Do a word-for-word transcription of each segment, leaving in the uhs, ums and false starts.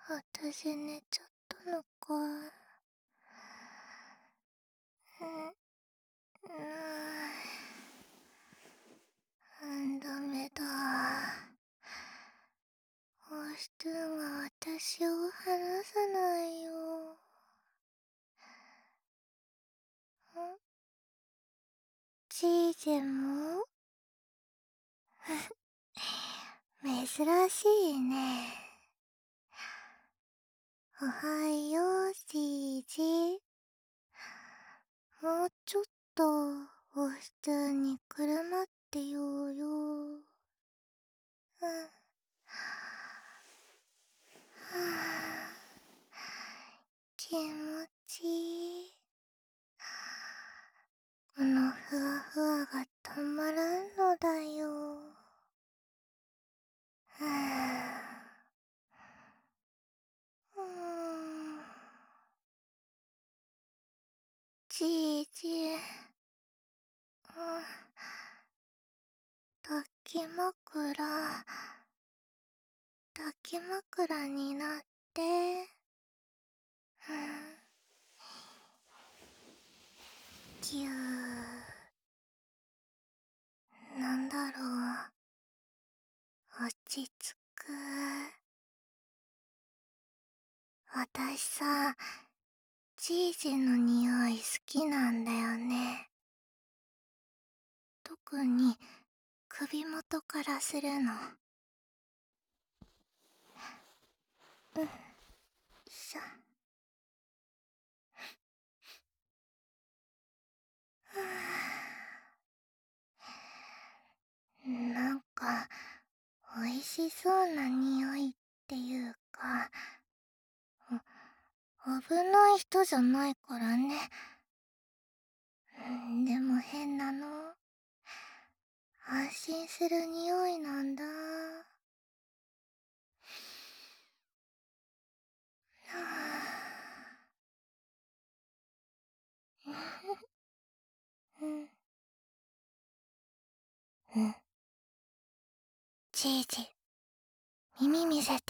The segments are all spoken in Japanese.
私寝ちゃったのか。うん、うん、ダメだ。おしとんが私を離さないよ。んジージェも珍しいね。おはよう、ジージ。もうちょっとおしとんにくるまってようよ。うん。はあ、気持ちいい。このふわふわがたまらんのだよ。はあ、うーん。じいじ、うん、抱き枕、抱き枕になって。うん、ぎゅー。なんだろう、落ち着く。私さ、じいじの匂い好きなんだよね。特に首元からするの。うん、よいしょ。はあ、なんかおいしそうな匂いっていうか、危ない人じゃないからね。でも変なの。安心する匂いなんだ。はあ、うん、うん。じいじ、耳見せて。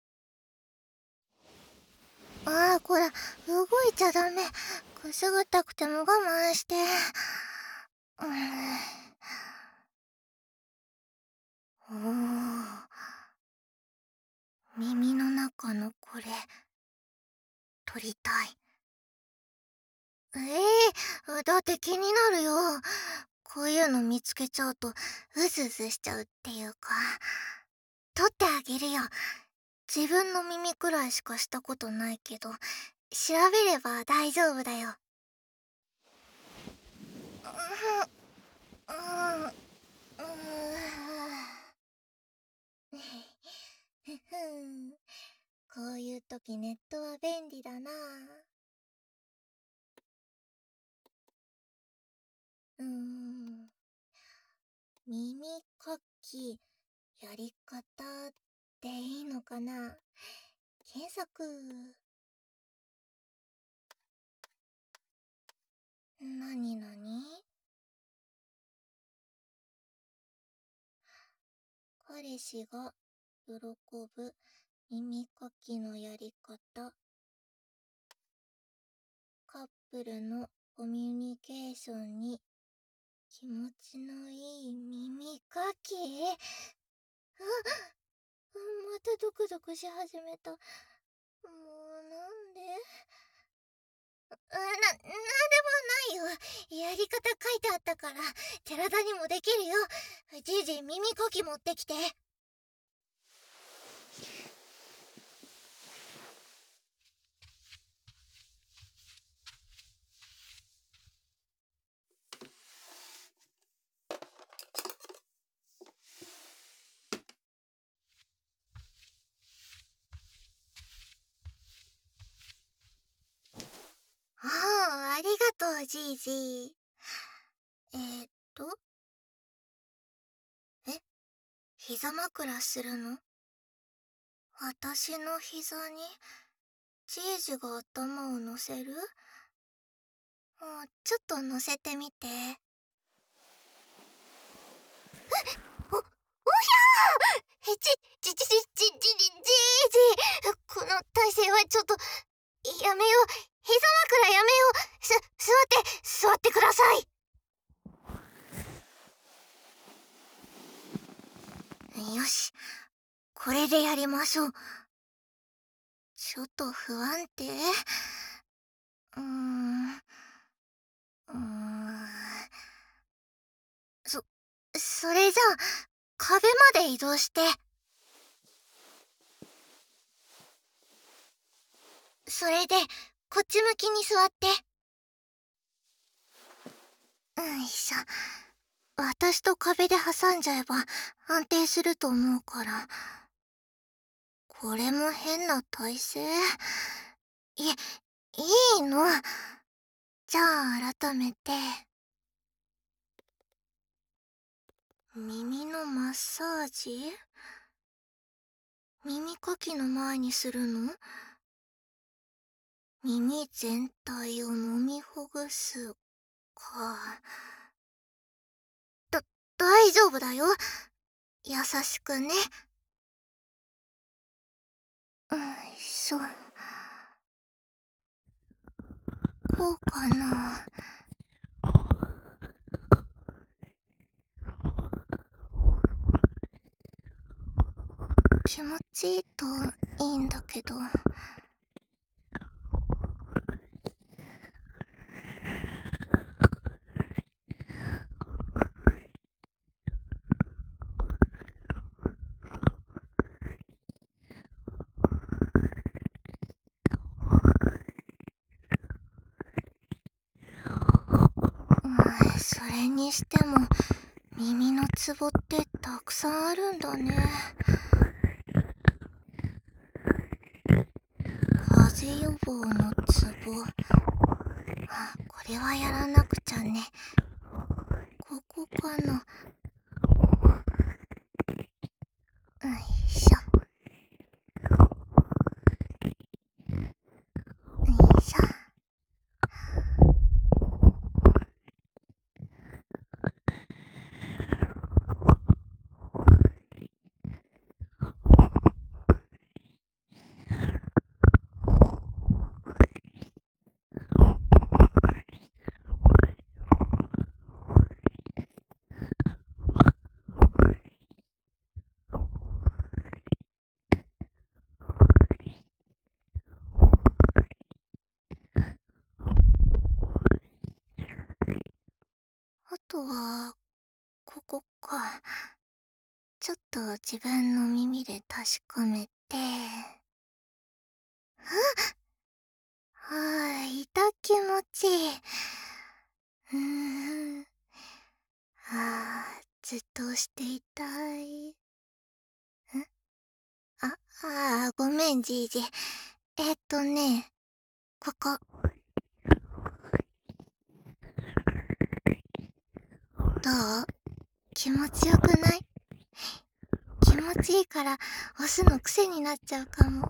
ああ、こら、動いちゃダメ。くすぐったくても我慢して。うん。おー、耳の中のこれ、取りたい。ええー、だって気になるよ。こういうの見つけちゃうと、うずうずしちゃうっていうか。取ってあげるよ。自分の耳くらいしかしたことないけど、調べれば大丈夫だよ。うん、うん、うん。こういう時ネットは便利だな。うーん。耳かき、やり方っていいのかな。検索。なになに。彼氏が喜ぶ耳かきのやり方。カップルのコミュニケーションに気持ちのいい耳かき。あ、またドクドクし始めた。もうなんで。な、なんでもないよ。やり方書いてあったから、寺田にもできるよ。じいじ、耳かき持ってきて。ああ、ありがとう、じいじ。えー、っと。え、膝枕するの？私の膝に、じいじが頭を乗せる？あ、ちょっと乗せてみて。お、おひゃー！ ち、ち、ち、ち、ち、ち、ち、ち、この体勢はちょっと、やめよう。膝枕やめよう。す、座って、座ってください。よし。これでやりましょう。ちょっと不安定。うーん。うーん。そ、それじゃあ、壁まで移動して。それで、こっち向きに座って。よいしょ。私と壁で挟んじゃえば安定すると思うから。これも変な体勢？い、いいの。じゃあ改めて。耳のマッサージ？耳かきの前にするの？耳全体を揉みほぐすか。だ、大丈夫だよ。優しくね。よいしょ。こうかな。気持ちいいといいんだけど。それにしても耳のツボってたくさんあるんだね。風邪予防のツボ。これはやらなくちゃね。ここかな。よいしょ。よいしょ。あとはここか。ちょっと自分の耳で確かめて。ああ、痛気持ちいい。うーん。ああ、ずっとしていたい。ん？あ、ああ、ごめん、じいじ。えっとね、ここ。どう？気持ちよくない？気持ちいいから押すの癖になっちゃうかも。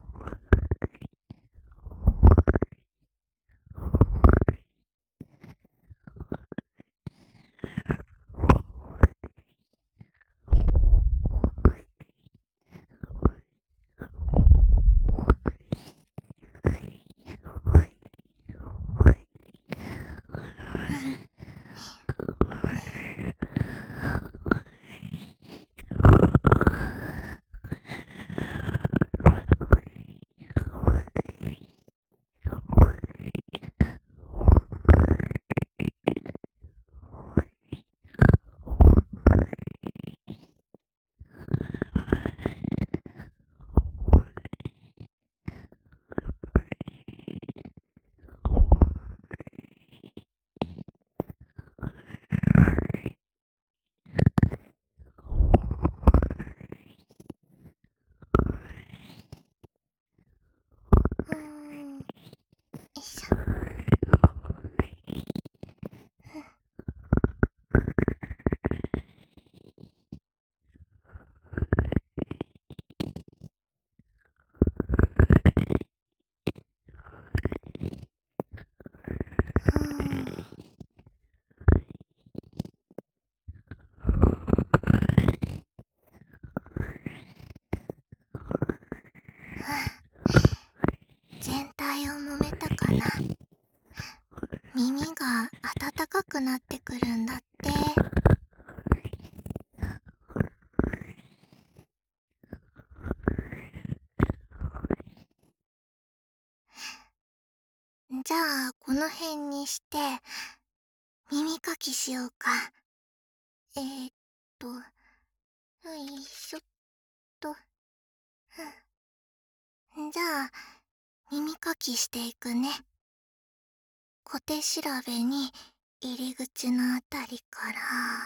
なってくるんだって。じゃあこの辺にして耳かきしようか。えー、っとよいしょっと。じゃあ耳かきしていくね。小手調べに入り口のあたりから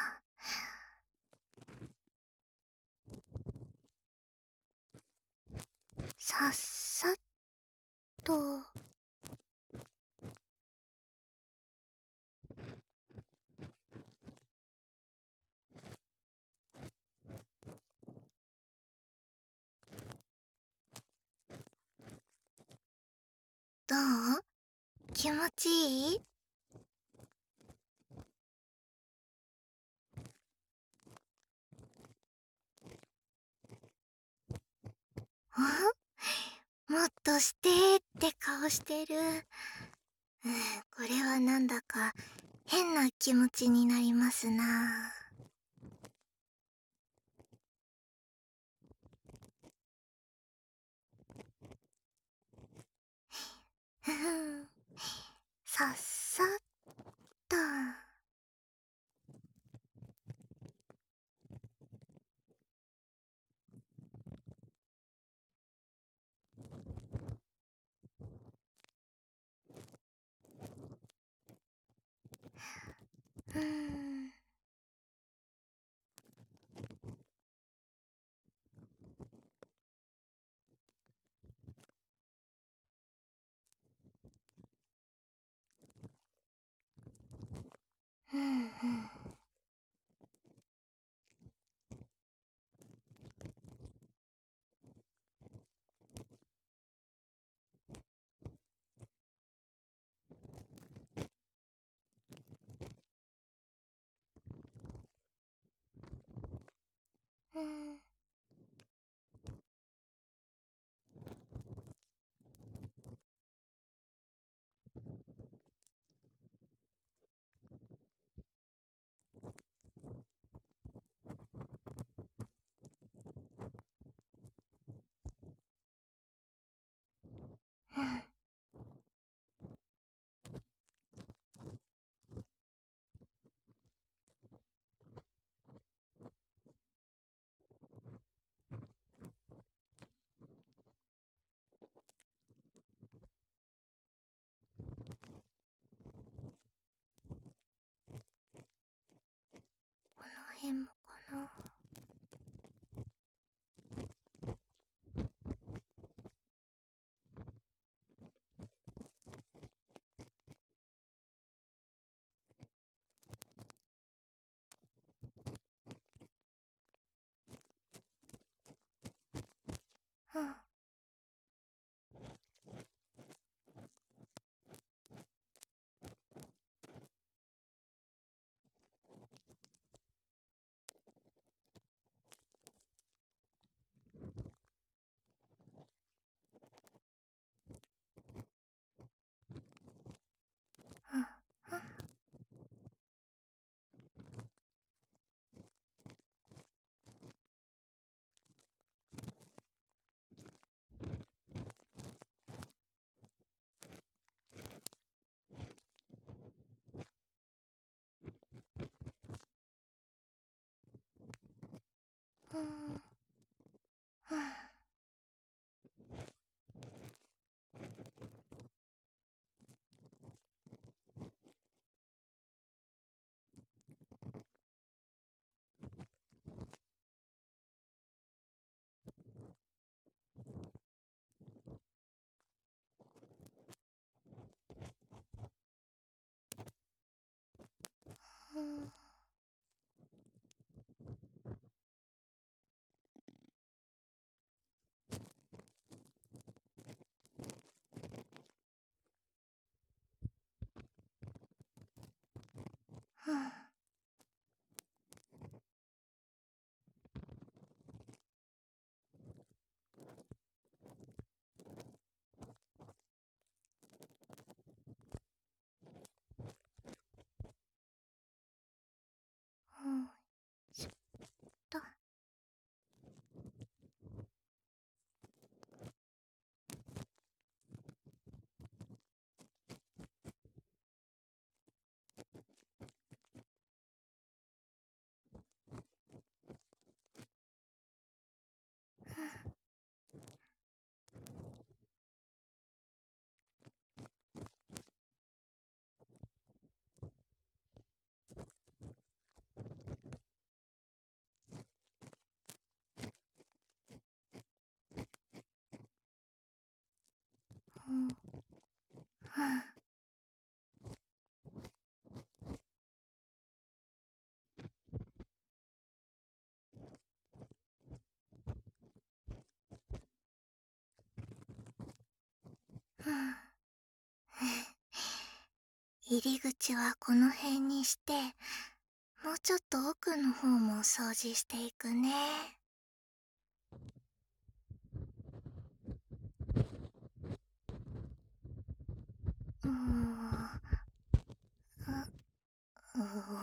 さっさっと。どう？気持ちいい？ん？もっとしてーって顔してる。うん、これはなんだか変な気持ちになりますな。ふふん、さっさっと。うーん。うんうん。うん。うん。この辺もかな。うん。うん。うん。うん。うん。うん。 入り口はこの辺にして、もうちょっと奥の方も掃除していくね。うーん。うう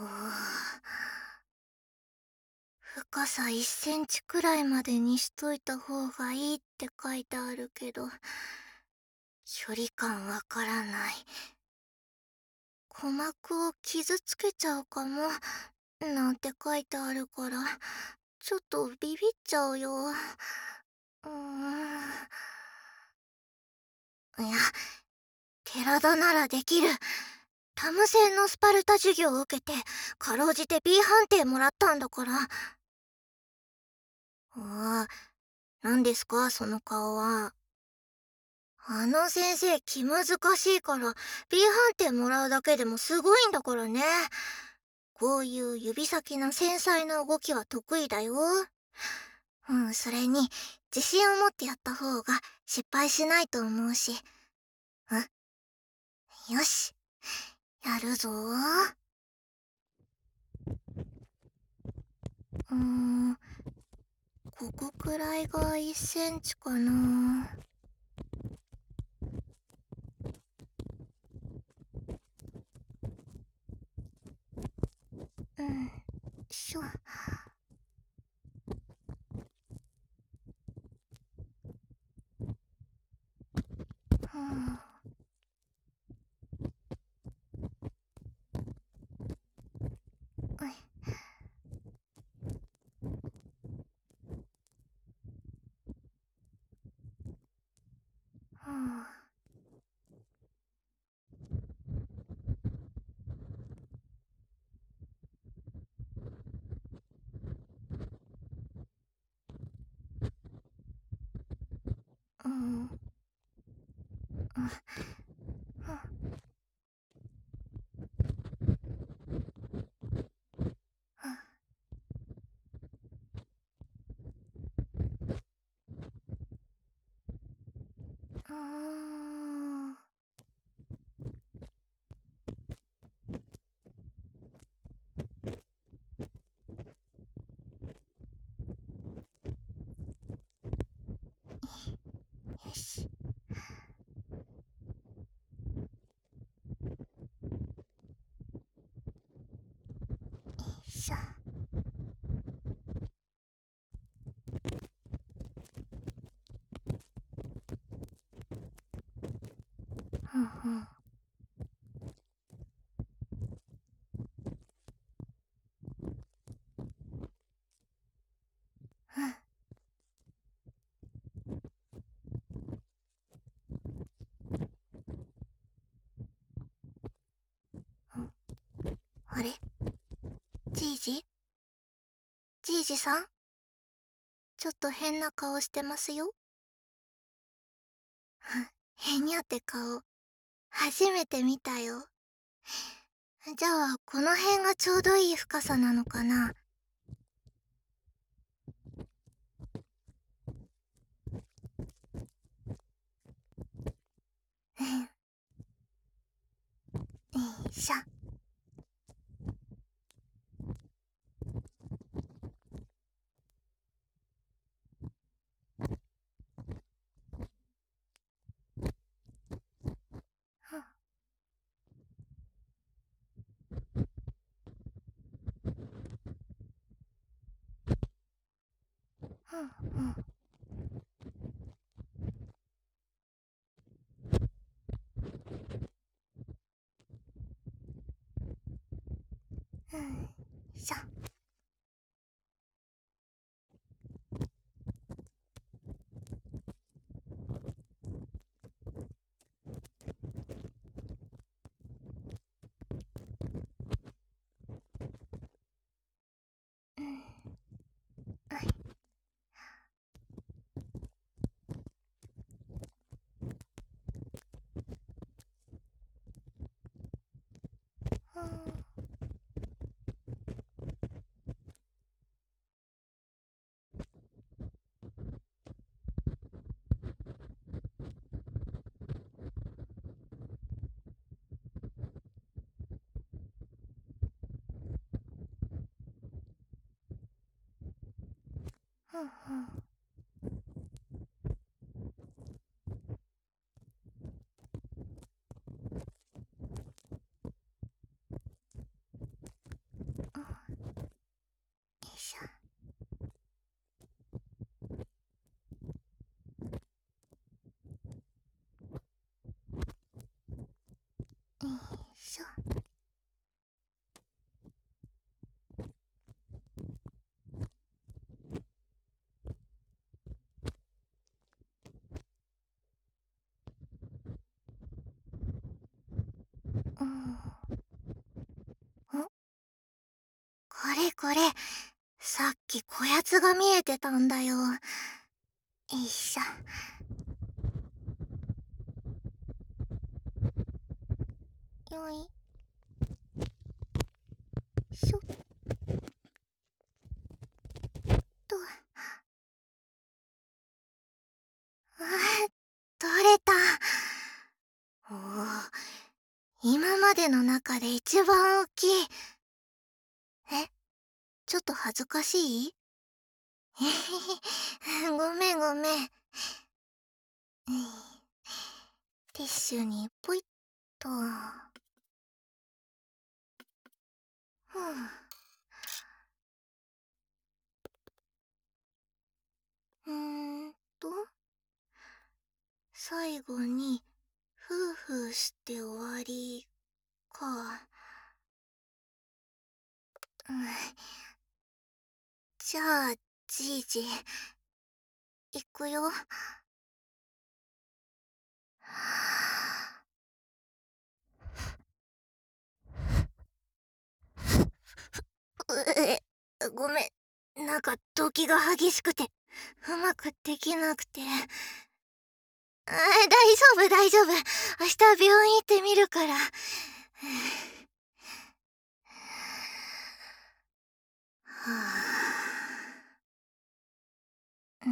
深さいっセンチくらいまでにしといた方がいいって書いてあるけど、距離感わからない。鼓膜を傷つけちゃうかも、なんて書いてあるから、ちょっとビビっちゃうよ。うーん。いや、寺田ならできる。タム戦のスパルタ授業を受けて、かろうじて B 判定もらったんだから。ああ、何ですかその顔は。あの先生気難しいから B 判定もらうだけでもすごいんだからね。こういう指先の繊細な動きは得意だよ。うん、それに自信を持ってやった方が失敗しないと思うし。んよし、やるぞ。うーん、ここくらいがいっセンチかな。うん、しょ。うん。はい。うん。うん。うん。うん。よし。よいしょ。うんうん。うん。あれ、じいじじいじさん、ちょっと変な顔してますよ。へにゃって顔、初めて見たよ。じゃあ、この辺がちょうどいい深さなのかな。うん。よいしょ。うんうん。うん。よいしょ。うん。はい。うん。 いしょ。よいしょ。うん。ん？これこれ、さっきこやつが見えてたんだよ。よいしょ。よいしょっと。ああ、取れた。おお、今までの中で一番大きい。え、ちょっと恥ずかしい？えへへ、ごめんごめん。ティッシュにポイッと。ふん。うーんと、最後にフーフーして終わりか。うん、じゃあじいじ行くよ。うえ、ごめん、なんか動悸が激しくてうまくできなくて。あ、大丈夫大丈夫、明日病院行ってみるから。はあ、うん。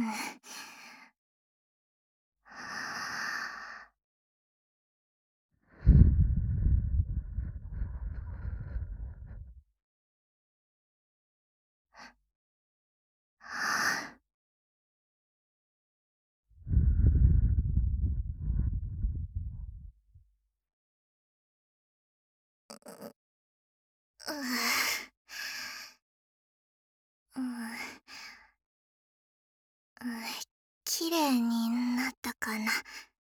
ううん、うん、きれいになったかな。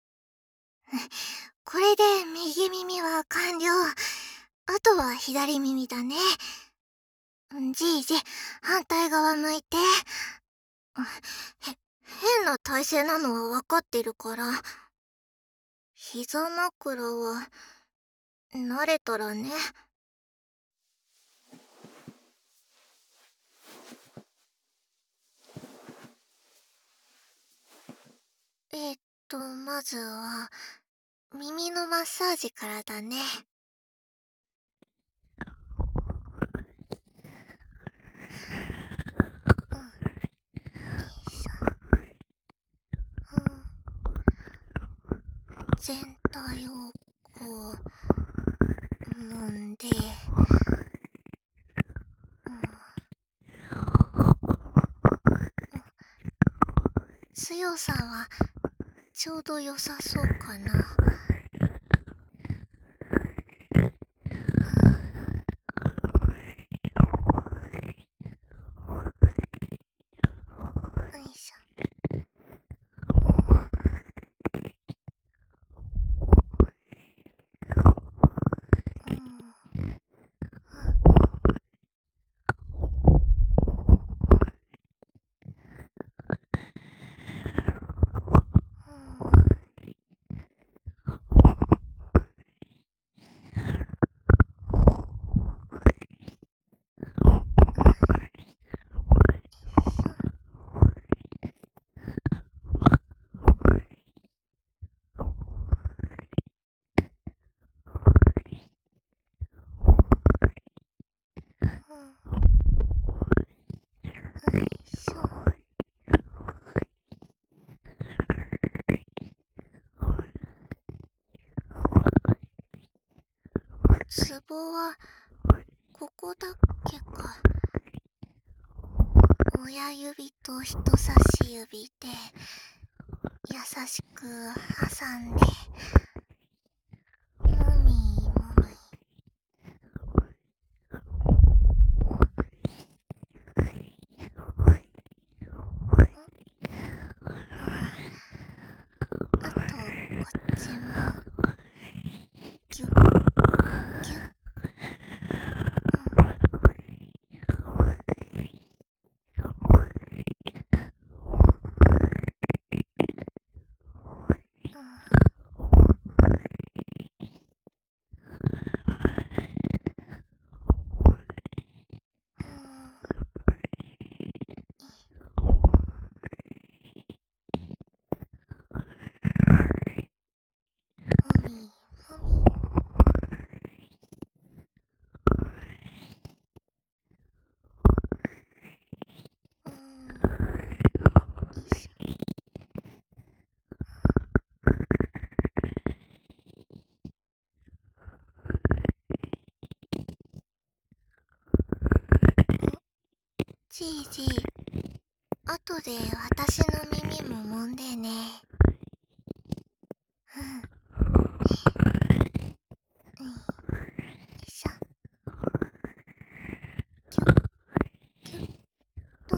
これで右耳は完了。あとは左耳だね。じいじ、反対側向いて。へ、変な体勢なのは分かってるから。膝枕は、慣れたらね。えっと、まずは、耳のマッサージからだね。うん。よいしょ。うん。全体を、こう、揉んで、うん。強さは、ちょうど良さそうかな。よいしょ。うん。よいしょ。ツボはここだっけか。おや親指と人差し指で優しく挟んで、もみもみ。あとこっちもギュッギュッ。もみもみ。うんよいしょ。じいじ、あとで私の耳も揉んでね。うん。うんよいしょ。キュッキュッと。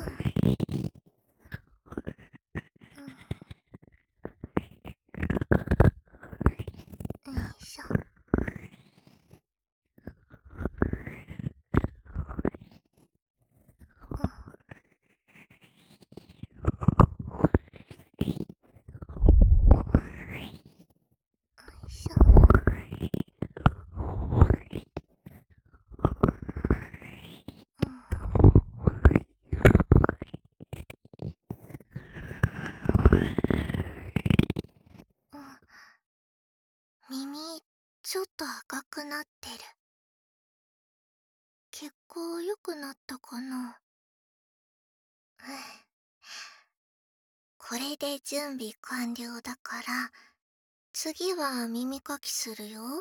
うんよいしょ。よいしょ。うん、耳ちょっと赤くなってる。血行良くなったかな。うん、これで準備完了だから、次は耳かきするよ。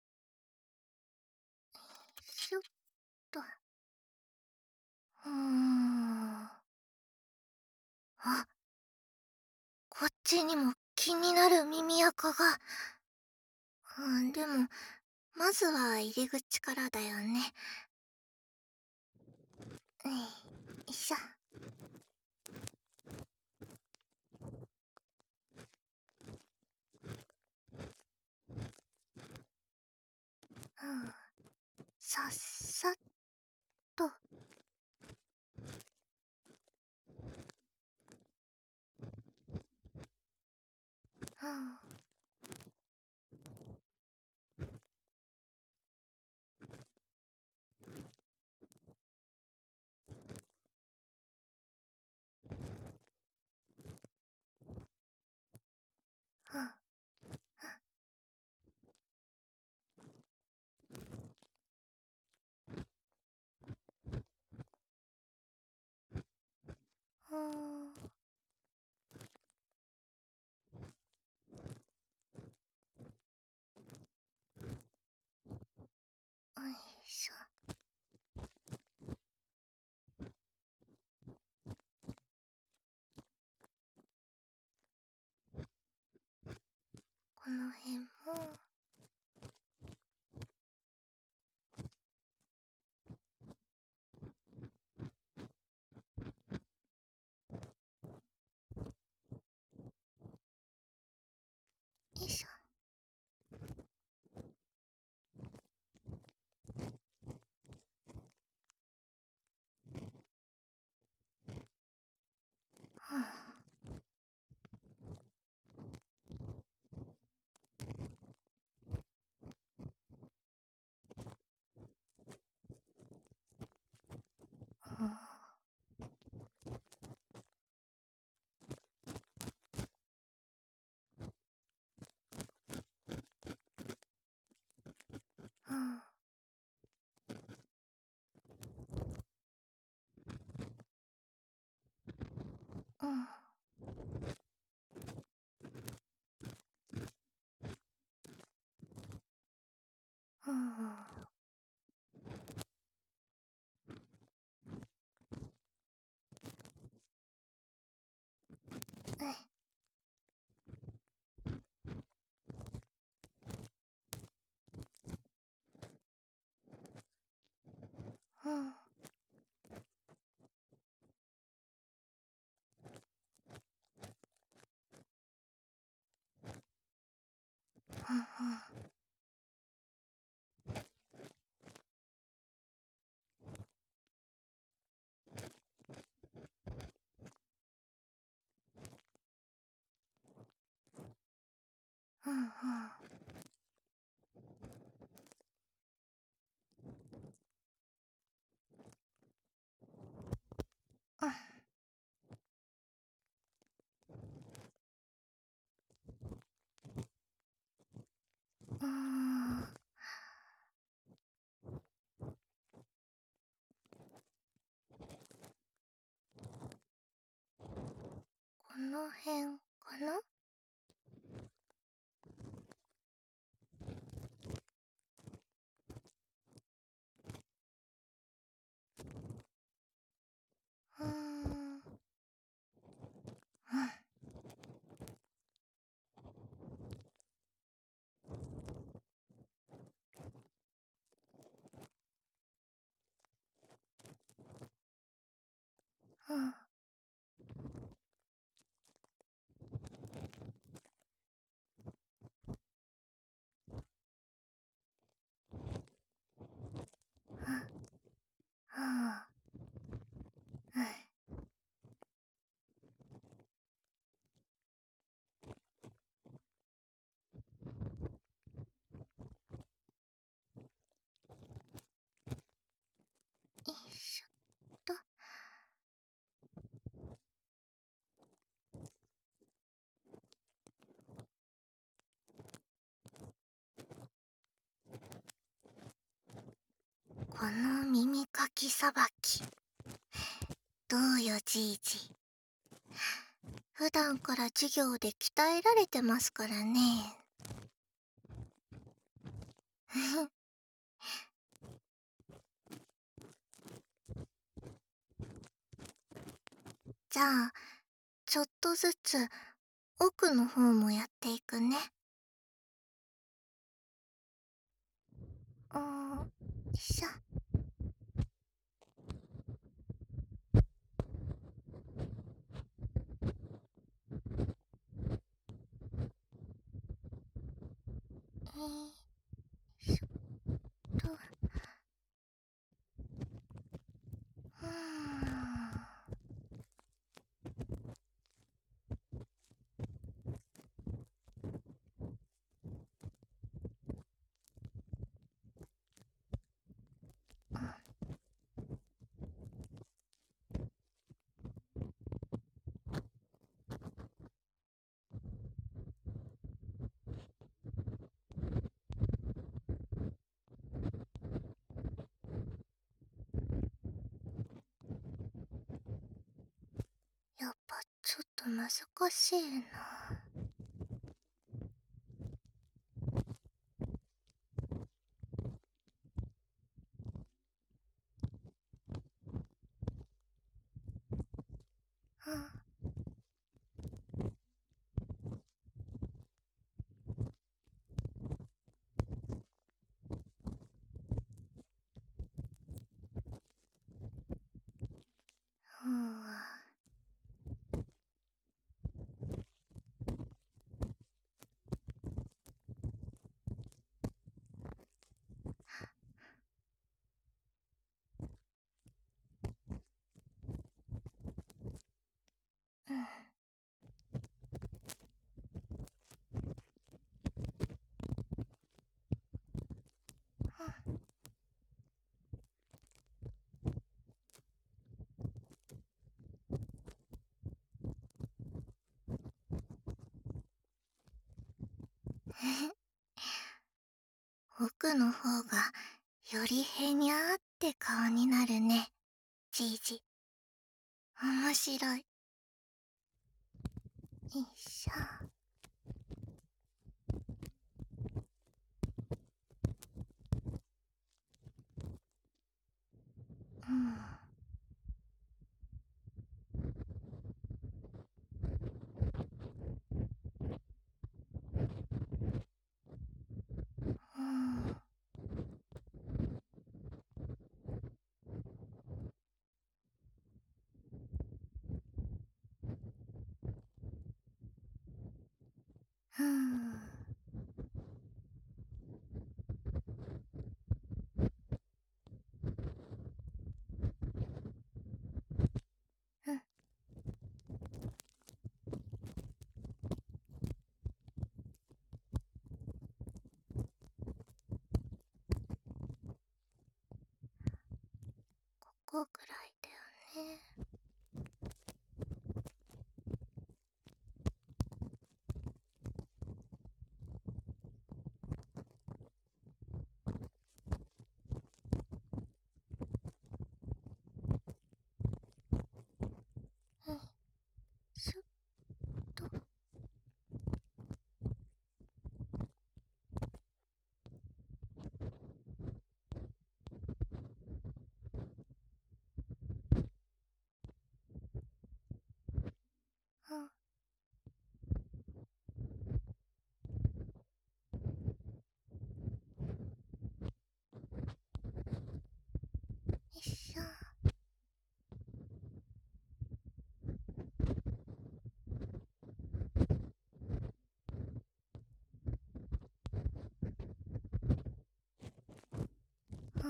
しょっと。うーん。あ、こっちにも気になる耳垢が。うん、でも、まずは入り口からだよね。うん、よいしょ。うん、さっさっと。うん。うん。うん。よいしょ。この辺も。よいしょ。うん。うん。うん。うん。 うん。うんうん。うんうん。うん。うーん。この辺かな。うーん。うん。うん。うん。うん。よいしょっと。この耳かきさばき、どうよじいじ。普段から授業で鍛えられてますからね。じゃあ、ちょっとずつ奥の方もやっていくね。うーん、よいしょ。えー、しょっと。うーん。やっぱちょっと難しいな。うん。うん。うん。奥の方がよりへにゃーって顔になるね、じいじ。面白い。よいしょ。うん。うん。 こくらいだよね。うん、ちょっと。うん。よいしょ。うんうん。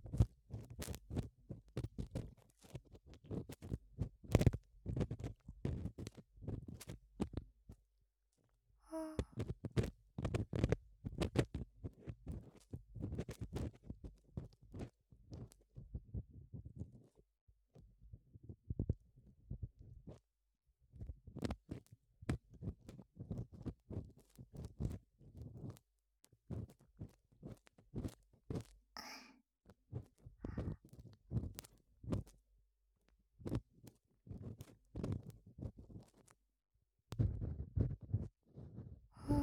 うん。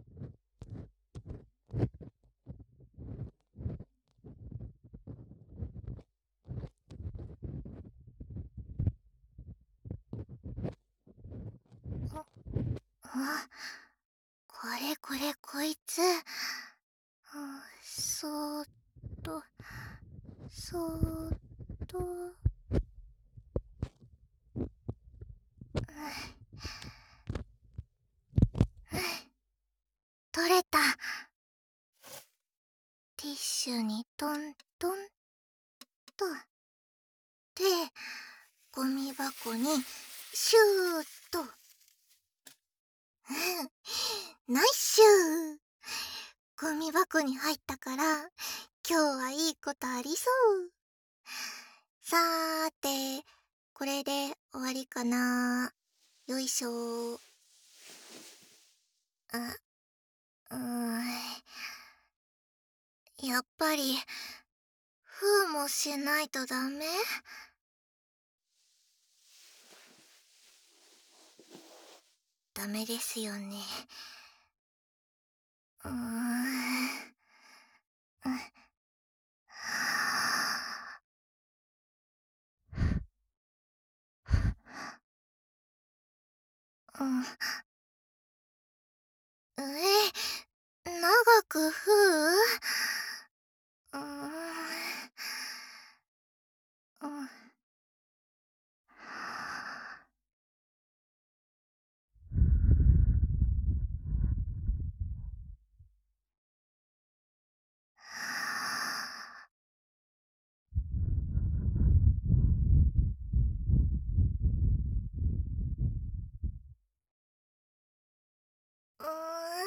あ、これこれこいつ。あ、そーっと、そーっと。取れた。ティッシュにトントンと。で、ゴミ箱にシューッと。うん、ナイスシュー。ゴミ箱に入ったから、今日はいいことありそう。さーて、これで終わりかな。よいしょ。あ、うーん。やっぱり、封もしないとダメ？ダメですよね。うーん。うん。え、長く封？うーん。うん。うーん。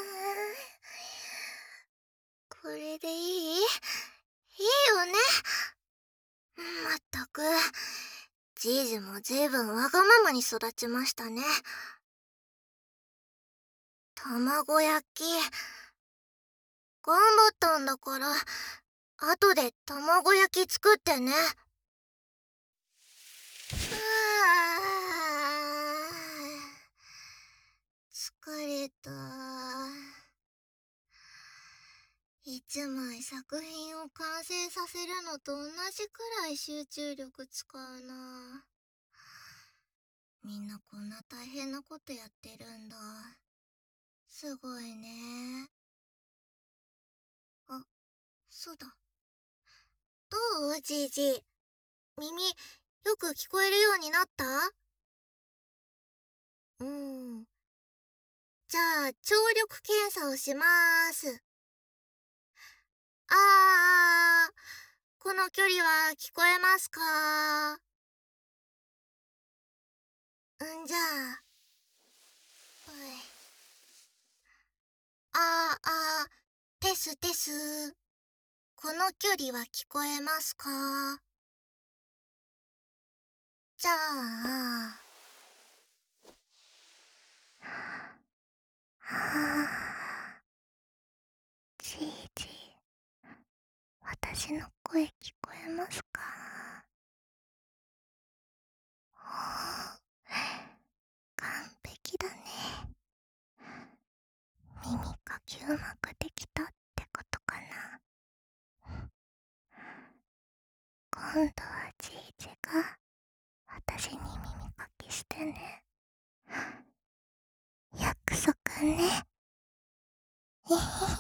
これでいい？いいよね。まったく、じいじもずいぶんわがままに育ちましたね。卵焼き、頑張ったんだから、後で卵焼き作ってね。疲れた。一枚作品を完成させるのと同じくらい集中力使うな。みんなこんな大変なことやってるんだ。すごいね。あ、そうだ。どうじいじ？耳、よく聞こえるようになった？うん。じゃあ、聴力検査をしまーす。あー、この距離は聞こえますか？んじゃあ、うい。あーあー、テステス。この距離は聞こえますか？ じゃあ、はあ、じいじ、私の声聞こえますか？はあ、完璧だね。耳かきうまくできたってことかな。今度はじいじが私に耳かきしてね。約束ね。えへへ。